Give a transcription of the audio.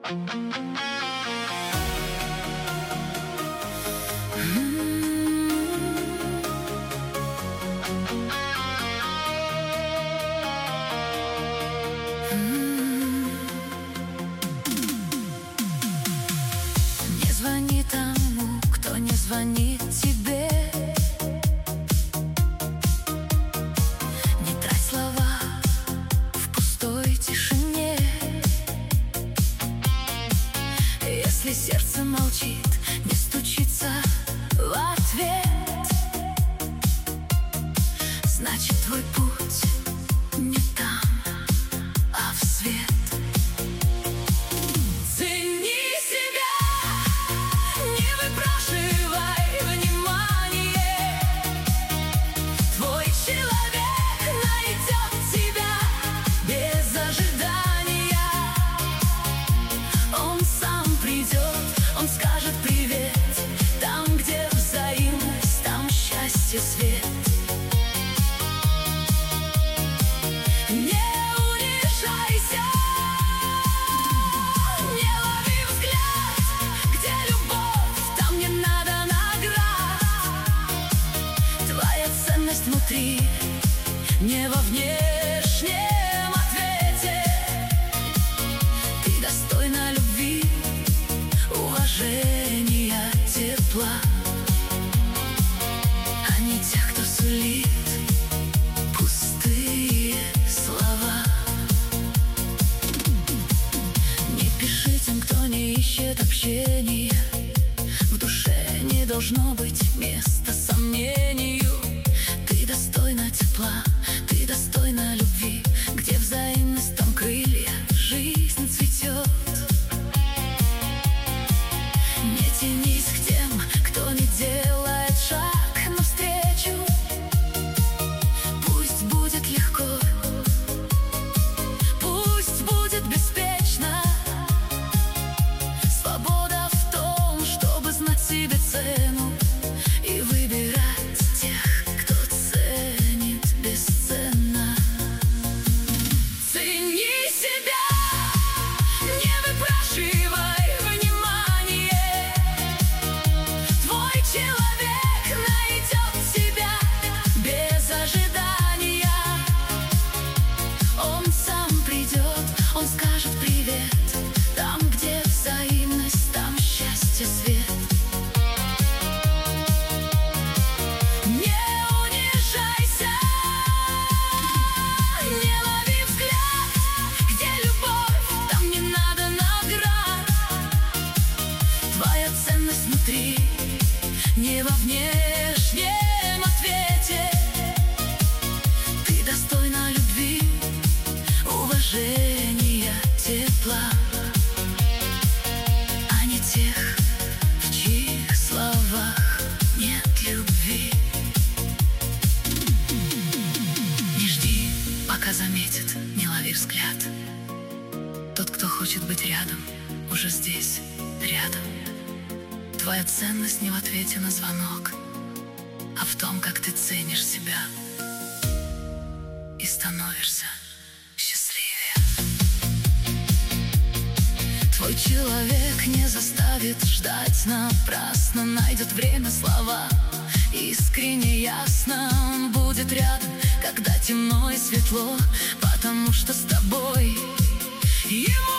Не звони тому, кто не звонит тебе. Не трать слова в пустой тишине. Если сердце молчит, не стучится в ответ, значит, твой путь не там, а в свет. Цени себя, не выпрашивай внимание. Твой человек найдет тебя без ожидания. Он сам придет, он скажет привет. Там, где взаимность, там счастье, свет. Не унижайся, не лови взгляд. Где любовь, там не надо наград. Твоя ценность внутри, не во внешнем ответе. Ты достойна любви, уважения, тепла, а не тех, кто сулит пустые слова. Не пиши тем, кто не ищет общения. В душе не должно быть места сомнению. Ты достойна тепла, ты достойна любви. Где взаимность, там крылья, жизнь цветет. Не тянись к тем, кто не делает шаг навстречу. Пусть будет легко, пусть будет беспечно. Свобода в том, чтобы знать себе цену и выбирать тех, кто ценит бесценно. Цени себя, не выпрашивай внимание. Твой человек найдет тебя без ожидания. Он сам придет, он скажет привет. Там, где взаимность, там счастье, свет. Не унижайся, не лови взгляд. Где любовь, там не надо наград. Твоя ценность внутри, не во внешнем ответе. Ты достойна любви, уважения, тепла, а не тех, в чьих словах нет любви. Не жди, пока заметит, не лови взгляд. Тот, кто хочет быть рядом, уже здесь, рядом. Твоя ценность не в ответе на звонок, а в том, как ты ценишь себя и становишься счастливее. Твой человек не заставит ждать напрасно. Найдет время, слова искренне, ясно. Он будет рядом, когда темно и светло, потому что с тобой ему